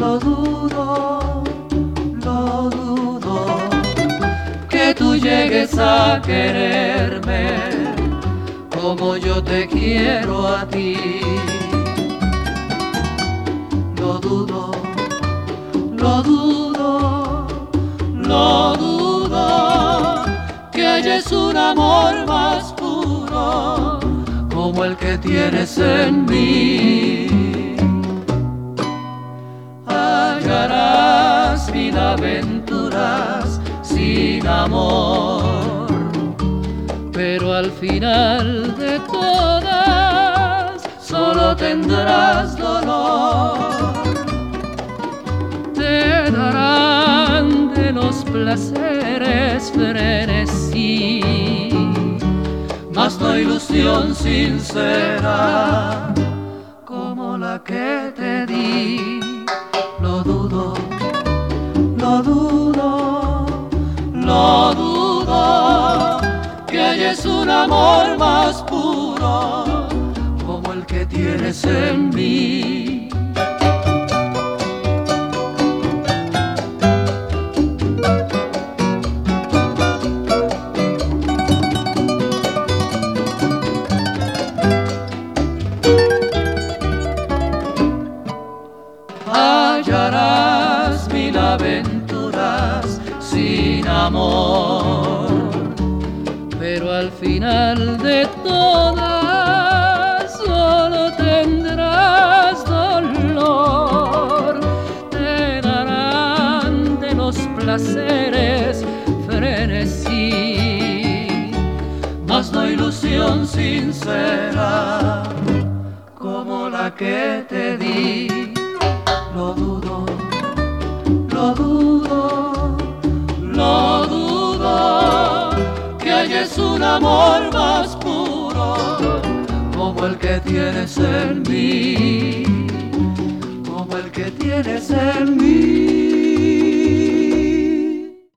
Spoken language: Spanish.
lo dudo, que tú llegues a quererme como yo te quiero a ti. Lo dudo, lo dudo, lo dudo, que halles un amor más puro como el que tienes en mí. Hallarás mil aventuras sin amor, pero al final de todas solo tendrás dolor. Te darán de los placeres frenesí, mas no ilusión sincera como la que te di. Lo dudo, lo dudo, lo dudo, que halles un amor más puro como el que tienes en mí. Hallarás mil aventuras sin amor, pero al final de todas solo tendrás dolor. Te darán de los placeres frenesí, mas no ilusión sincera como la que te di. Lo dudo, lo dudo, lo dudo, que halles un amor más puro como el que tienes en mí, como el que tienes en mí.